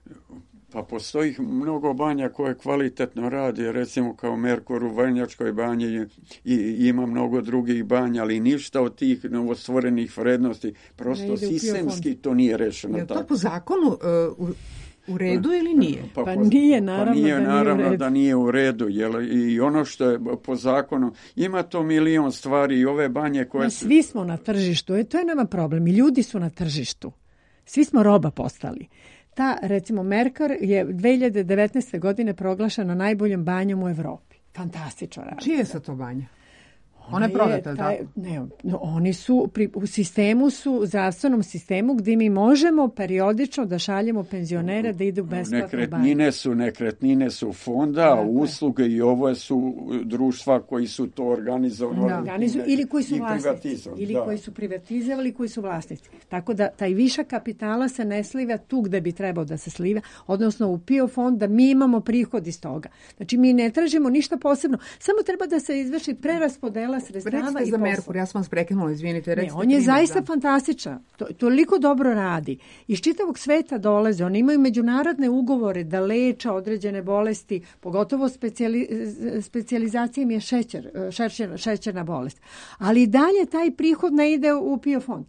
Pa postoji mnogo banja koje kvalitetno radi, recimo kao Merkur u Vrnjačkoj banji, i ima mnogo drugih banja, ali ništa od tih novostvorenih vrednosti, prosto sistemski to nije rešeno. Je to po zakonu uh, u U redu ili nije? Pa, pa nije, naravno, pa nije, da, nije naravno da nije u redu. Jel? I ono što je po zakonu, ima to milion stvari i ove banje koje... Ma, svi smo na tržištu, e, to je nama problem. I ljudi su na tržištu. Svi smo roba postali. Ta, recimo, Merkur je dve hiljade devetnaeste. godine proglašena najboljom banjom u Evropi. Fantastično radi. Čije su to banje? Ona je prodata, taj, ne, no, oni su pri, u sistemu su, u zdravstvenom sistemu gdje mi možemo periodično da šaljemo penzionere da idu besplatno banju. Nekretnine su, nekretnine su fonda, a usluge i ovo su društva koji su to organizovali. Da. Organizu, ili koji su vlasnici. Ili da. koji su privatizovali, koji su vlasnici. Tako da taj višak kapitala se ne sliva tu gde bi trebao da se sliva, odnosno u PIO fond, da mi imamo prihod iz toga. Znači mi ne tražimo ništa posebno, samo treba da se izvrši preraspodela sredstava. Recite za Merkur, ja sam vas prekinula, izvinite. Ne, on je primjer, zaista da. fantastičan. To, toliko dobro radi. Iz čitavog sveta dolaze. Oni imaju međunarodne ugovore da leče određene bolesti, pogotovo specijali, specijalizacija im je šećer, šećer, šećerna bolest. Ali i dalje taj prihod ne ide u PIO fond.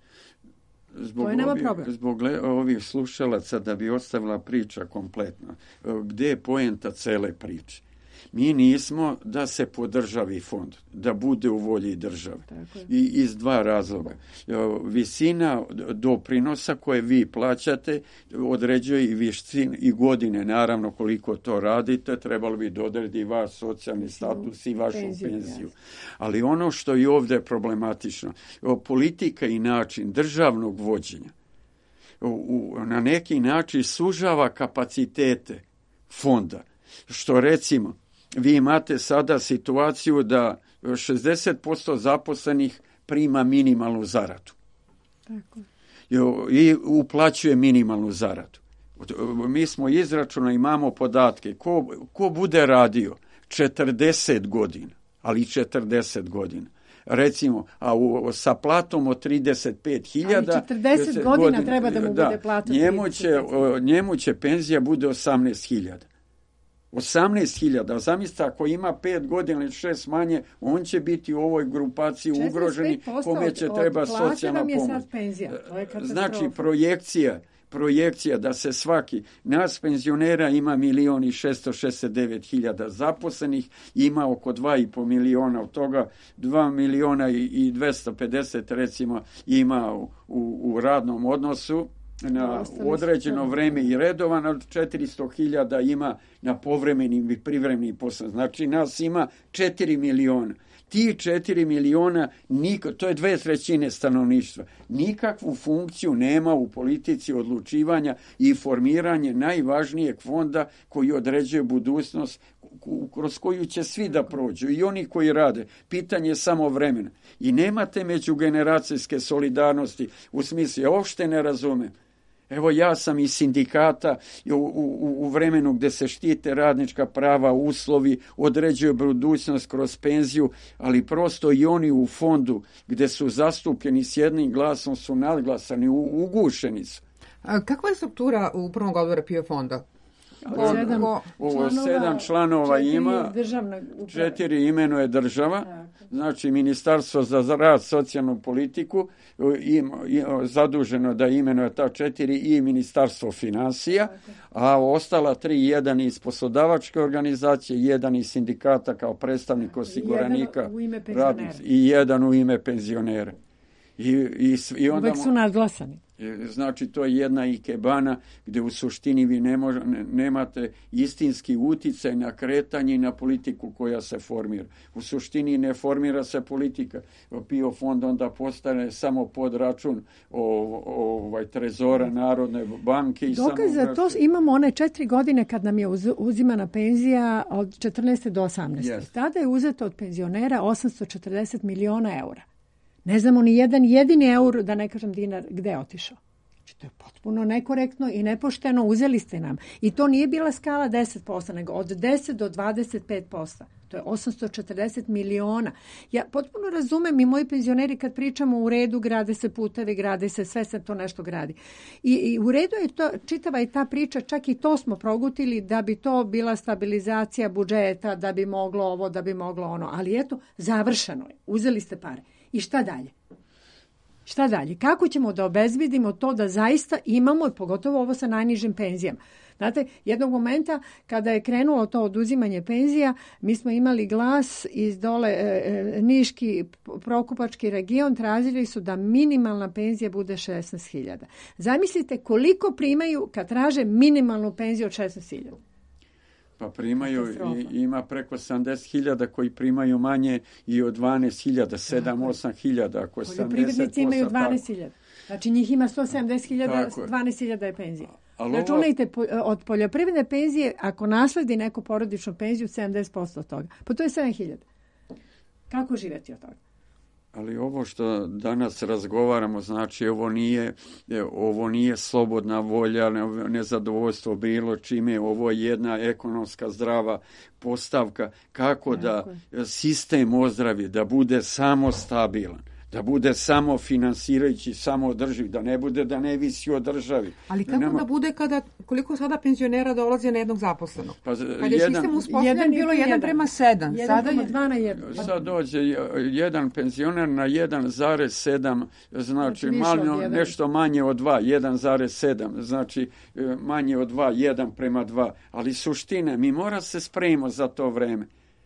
Zbog to je nama ovih, problem. Zbog ovih slušalaca, da bi ostavila priča kompletno. Gde je poenta cele priče? Mi nismo da se podržavi fond, da bude u volji države. I iz dva razloga. Visina doprinosa koje vi plaćate određuje i vištin i godine, naravno koliko to radite, trebalo bi da odredi vaš socijalni status i vašu penziju. penziju. Ali ono što je ovdje problematično, politika i način državnog vođenja u, na neki način sužava kapacitete fonda. Što recimo, vi imate sada situaciju da šezdeset posto zaposlenih prima minimalnu zaradu. Tako. I uplaćuje minimalnu zaradu. Mi smo izračunali, imamo podatke. Ko, ko bude radio četrdeset godina, ali četrdeset godina, recimo, a u, sa platom od trideset pet hiljada... Ali četrdeset godina, godina treba da mu da, bude plata. Njemu će, njemu će penzija bude osamnaest hiljada. osamnaest hiljada, zamislite, ako ima pet godina ili šest manje, on će biti u ovoj grupaciji ugroženi, kome će treba socijalna pomoć. Znači, projekcija, projekcija da se svaki, nas penzionera ima milion i šesto šezdeset devet hiljada zaposlenih, ima oko dva i po miliona, od toga dva miliona i dvesta pedeset recimo ima u, u, u radnom odnosu, na određeno vreme i redovan, od četiristo hiljada ima na povremenim i privremenim poslovima. Znači nas ima četiri miliona. Ti četiri miliona, niko, to je dve trećine stanovništva, nikakvu funkciju nema u politici odlučivanja i formiranje najvažnijeg fonda koji određuje budućnost kroz koju će svi da prođu i oni koji rade. Pitanje je samo vremena. I nemate međugeneracijske solidarnosti u smislu, ja uopšte ne razumem. Evo ja sam iz sindikata u, u, u vremenu gdje se štite radnička prava, uslovi, određuje budućnost kroz penziju, ali prosto i oni u fondu gdje su zastupljeni s jednim glasom su nadglasani, u, ugušeni su. A kakva je struktura u prvom odbora P I O fonda? Od sedam Ovo sedam članova četiri ima, državna četiri imenuje država, znači Ministarstvo za rad, socijalnu politiku, im, im, zaduženo da imenuje ta četiri i Ministarstvo financija, a ostala tri, jedan iz poslodavačke organizacije, jedan iz sindikata kao predstavnik osiguranika radnici, i jedan u ime penzionera. I, i, i onda uvek su nadglasani. Znači, to je jedna ikebana gdje u suštini vi ne mož, ne, nemate istinski uticaj na kretanje i na politiku koja se formira. U suštini ne formira se politika. P I O fond onda postane samo podračun o, o, ovaj, trezora Narodne banke. I dokaz za to imamo one četiri godine kad nam je uz, uzimana penzija od četrnaeste do osamnaeste. Yes. Tada je uzeto od penzionera osamsto četrdeset miliona eura. Ne znamo ni jedan jedini eur, da ne kažem dinar, gde je otišao. Znači, to je potpuno nekorektno i nepošteno. Uzeli ste nam. I to nije bila skala deset posto, nego od deset do dvadeset pet posto. To je osamsto četrdeset miliona. Ja potpuno razumem i moji penzioneri kad pričamo u redu, grade se putevi, grade se, sve se to nešto gradi. I, i u redu je to, čitava je ta priča, čak i to smo progutili da bi to bila stabilizacija budžeta, da bi moglo ovo, da bi moglo ono. Ali eto, završeno je. Uzeli ste pare. I šta dalje? Šta dalje? Kako ćemo da obezbedimo to da zaista imamo, i pogotovo ovo sa najnižim penzijama? Znate, jednog momenta kada je krenulo to oduzimanje penzija, mi smo imali glas iz dole e, Niški Prokupački region, tražili su da minimalna penzija bude šesnaest hiljada. Zamislite koliko primaju kad traže minimalnu penziju od šesnaest hiljada. Pa primaju, i, ima preko sedamdeset hiljada koji primaju manje i od dvanaest hiljada, sedam osam hiljada. Poljoprivrednici imaju dvanaest hiljada. Znači njih ima sto sedamdeset hiljada, dvanaest hiljada je penzija. Ali računajte ovo... od poljoprivredne penzije, ako nasledi neku porodičnu penziju, sedamdeset posto od toga. Pa to je sedam hiljada. Kako živjeti od toga? Ali ovo što danas razgovaramo, znači ovo nije, ovo nije slobodna volja, nezadovoljstvo bilo čime, ovo je jedna ekonomska zdrava postavka kako da sistem ozdravi, da bude samo stabilan, da bude samo finansirajući, samo održiv, da ne bude da ne visi od državi. Ali kako da, nema... da bude kada, koliko sada penzionera dolazi na jednog zaposlenog? Pa, kada je jedan, sistem uspostavljen, bilo jedan, jedan prema sedam. Jedan sada je dva na jedan. Sad dođe jedan penzioner na jedan zarez sedam, znači, znači malo, nešto manje od dva, jedan zarez sedam, znači manje od dva, jedan prema dva. Ali suština, mi mora se spremimo za to vreme.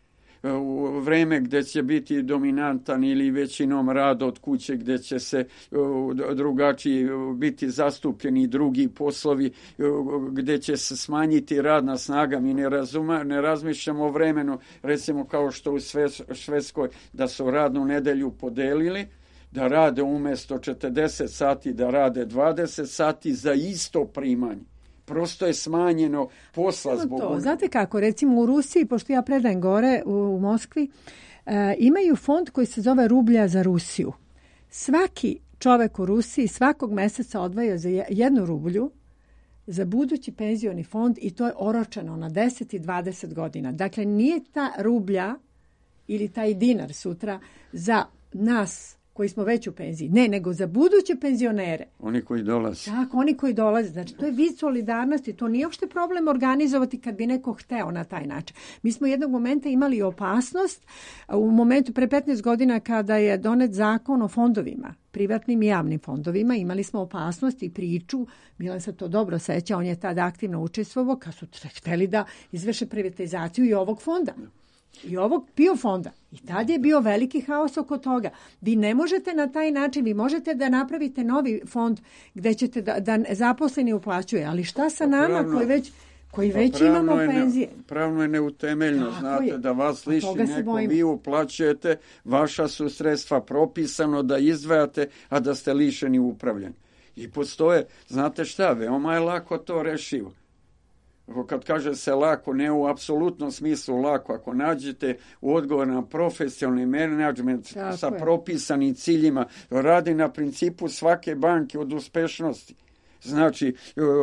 U vreme gdje će biti dominantan ili većinom rad od kuće, gdje će se drugačiji biti zastupljeni drugi poslovi, gdje će se smanjiti radna snaga. Mi ne, razuma, ne razmišljamo o vremenu, recimo kao što u Švedskoj, da su radnu nedelju podelili, da rade umjesto četrdeset sati, da rade dvadeset sati za isto primanje. Prosto je smanjeno posla zbog... To. Znate kako, recimo u Rusiji, pošto ja predajem gore u, u Moskvi, e, imaju fond koji se zove rublja za Rusiju. Svaki čovek u Rusiji svakog meseca odvaja za jednu rublju za budući penzioni fond i to je oročeno na deset i dvadeset godina. Dakle, nije ta rublja ili taj dinar sutra za nas koji smo već u penziji. Ne, nego za buduće penzionere. Oni koji dolaze. Tako, oni koji dolaze. Znači, to je vid solidarnosti. To nije uopšte problem organizovati kad bi neko hteo na taj način. Mi smo jednog momenta imali opasnost u momentu pre petnaest godina kada je donet zakon o fondovima, privatnim i javnim fondovima. Imali smo opasnost i priču. Milan se to dobro seća. On je tada aktivno učestvovao kad su hteli da izvrše privatizaciju i ovog fonda. I ovog P I O fonda. I tad je bio veliki haos oko toga. Vi ne možete na taj način, vi možete da napravite novi fond gdje ćete da, da zaposleni uplaćuje. Ali šta sa nama koji već, koji već pa imamo je penzije. Ne, pravno je neutemeljno, Tako znate, je. da vas liši neko, vi uplaćujete, vaša su sredstva propisano da izdvajate, a da ste lišeni upravljanja. I postoje, znate šta, veoma je lako to rešivo. Kad kaže se lako, ne u apsolutnom smislu lako, ako nađete odgovor na profesionalni menadžment sa je. propisanim ciljima, radi na principu svake banke od uspešnosti. Znači,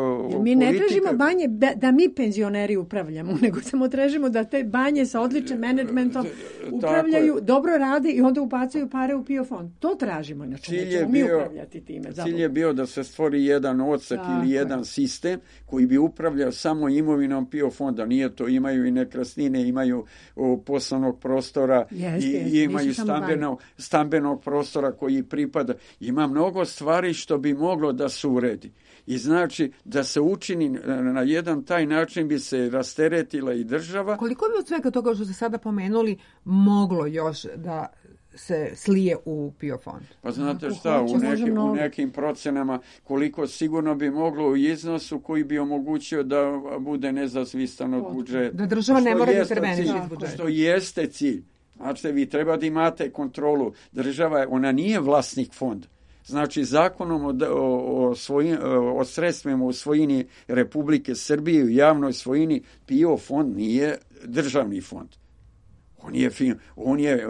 mi ne politika... tražimo banje da mi penzioneri upravljamo, nego samo tražimo da te banje sa odličnim menadžmentom upravljaju, dobro rade i onda ubacuju pare u P I O fond. To tražimo, inače nećemo mi upravljati time. Cilj je bio da se stvori jedan odsek ili jedan je. sistem koji bi upravljao samo imovinom P I O fonda. Nije to, imaju i nekretnine, imaju poslovnog prostora jest, i, jest, i imaju stambeno, stambenog prostora koji pripada. Ima mnogo stvari što bi moglo da se uredi. I znači da se učini na jedan taj način bi se rasteretila i država. Koliko bi od svega toga što ste sada pomenuli moglo još da se slije u P I O fond? Pa znate šta, u nekim, u nekim procenama koliko sigurno bi moglo u iznosu koji bi omogućio da bude nezavistan od budžeta. Da država ne mora da interveniše iz budžeta. Što jeste cilj. Znači vi treba da imate kontrolu. Država, ona nije vlasnik fonda. Znači, zakonom o, o, svojin, o sredstvima u svojini Republike Srbije u javnoj svojini P I O fond nije državni fond. On je, on je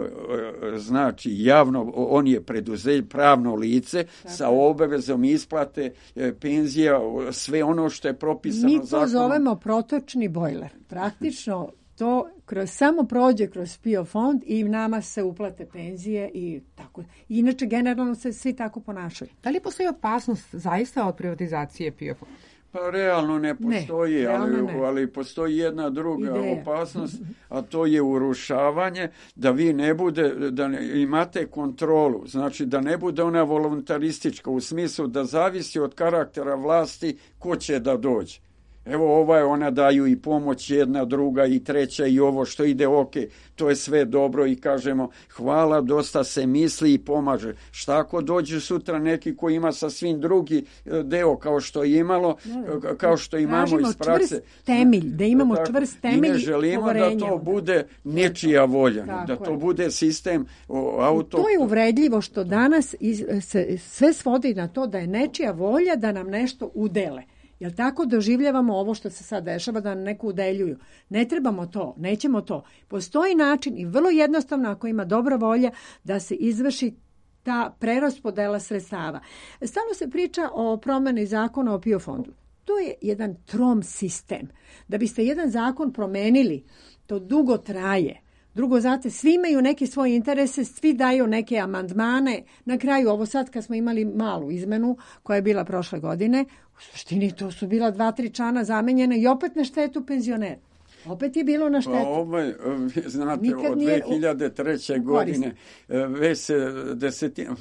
znači, javno, on je preduzeće, pravno lice tako sa obavezom isplate penzija, sve ono što je propisano zakonom. Mi to zakonom. zovemo protočni bojler. Praktično to kroz, samo prođe kroz P I O fond i nama se uplate penzije i tako. Inače, generalno se svi tako ponašaju. Da li postoji opasnost zaista od privatizacije P I O fonda? Pa realno ne postoji, ne, ali, ne. ali postoji jedna druga Ideja. opasnost, a to je urušavanje, da vi ne bude, da ne, imate kontrolu, znači da ne bude ona voluntaristička u smislu da zavisi od karaktera vlasti ko će da dođe. Evo ovaj, ona daju i pomoć jedna, druga i treća i ovo što ide ok, to je sve dobro i kažemo hvala, dosta se misli i pomaže. Šta ako dođe sutra neki ko ima sasvim drugi deo kao što je imalo, kao što imamo iz prakse. Čvrst temelj, da imamo tako, čvrst temelj i ne želimo poverenja. Da to bude nečija volja, tako da to je. bude sistem auto. To je uvredljivo što danas iz, se sve svodi na to da je nečija volja da nam nešto udele. Jel tako doživljavamo ovo što se sad dešava, da nam neko udeljuju? Ne trebamo to, nećemo to. Postoji način i vrlo jednostavno ako ima dobra volja da se izvrši ta preraspodela sredstava. Stalno se priča o promeni zakona o P I O fondu. To je jedan trom sistem. Da biste jedan zakon promenili, to dugo traje. Drugo, znate, svi imaju neke svoje interese, svi daju neke amandmane. Na kraju, ovo sad kad smo imali malu izmenu, koja je bila prošle godine, u suštini to su bila dva, tri člana zamenjene i opet na štetu penzionera. Opet je bilo na štetu. Pa ovaj, znate, nikad od dve hiljade treće. godine već se desetina,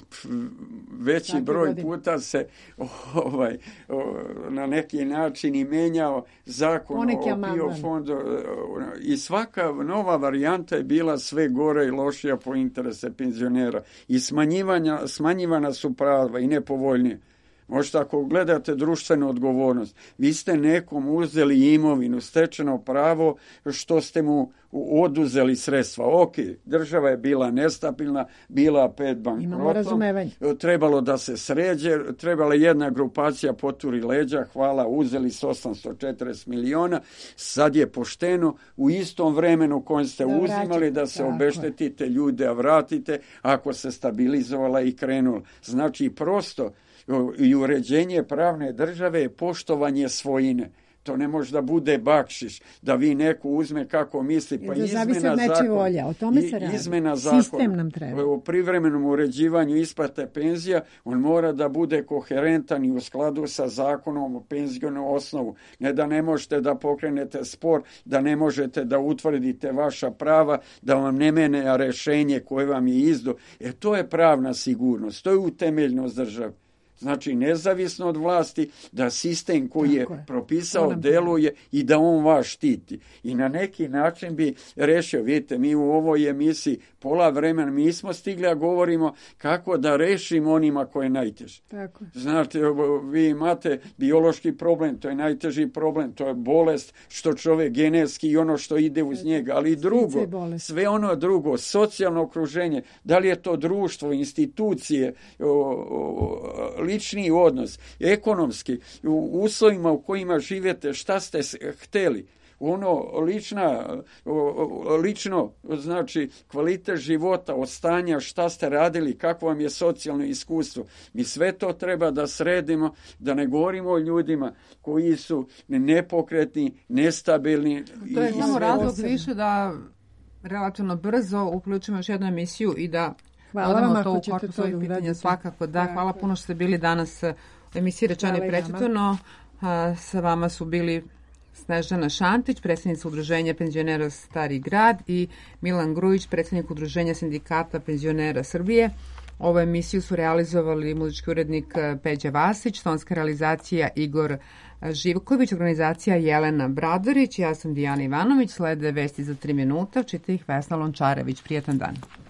veći Svaki broj godin. puta se ovaj, na neki način i menjao zakon Poneki o P I O fondu i svaka nova varijanta je bila sve gore i lošija po interese penzionera i smanjivanja, smanjivana su prava i nepovoljnije. Možete ako gledate društvenu odgovornost, vi ste nekom uzeli imovinu, stečeno pravo što ste mu oduzeli sredstva. Ok, država je bila nestabilna, bila pet bankrotom, trebalo da se sređe, trebala jedna grupacija poturi leđa, hvala, uzeli s osamsto četrdeset miliona, sad je pošteno u istom vremenu u kojem ste da uzimali vraćate, da se obeštetite ljude, a vratite ako se stabilizovala i krenula. Znači prosto i uređenje pravne države je poštovanje svojine. To ne može da bude bakšiš, da vi neko uzme kako misli, pa da izmena zakona. Volja. O tome se radi. Izmena zakona. Sistem nam treba. U privremenom uređivanju isplate penzija, on mora da bude koherentan i u skladu sa zakonom o penzionom osnovu. Ne da ne možete da pokrenete spor, da ne možete da utvrdite vaša prava, da vam ne mene rešenje koje vam je izdo. E to je pravna sigurnost, to je utemeljnost države. Znači, nezavisno od vlasti, da sistem koji Tako je, je propisao Ona deluje i da on vas štiti. I na neki način bi rešio, vidite, mi u ovoj emisiji pola vremena mi smo stigli, a govorimo kako da rešimo onima koje je najteže. Tako. Znate, vi imate biološki problem, to je najteži problem, to je bolest što čovjek genetski i ono što ide uz njega, ali i drugo, sve ono drugo, socijalno okruženje, da li je to društvo, institucije, o, o, lični odnos, ekonomski, u uslovima u kojima živete, šta ste hteli, ono lična, lično, znači kvalitet života, od stanja, šta ste radili, kako vam je socijalno iskustvo. Mi sve to treba da sredimo, da ne govorimo o ljudima koji su nepokretni, nestabilni. To je samo razlog više da relativno brzo uključimo još jednu emisiju i da hvala vam to u korpu svojih pitanja. Svakako, da. Hvala puno što ste bili danas u emisiji Rečeno i prečitano. Sa vama su bili Snežana Šantić, predsjednica Udruženja penzionera Stari grad, i Milan Grujić, predsjednik Udruženja sindikata penzionera Srbije. Ovu emisiju su realizovali muzički urednik Peđa Vasić, tonska realizacija Igor Živković, organizacija Jelena Bradorić, ja sam Dijana Ivanović, slede vesti za tri minuta, čita ih Vesna Lončarević. Prijetan dan.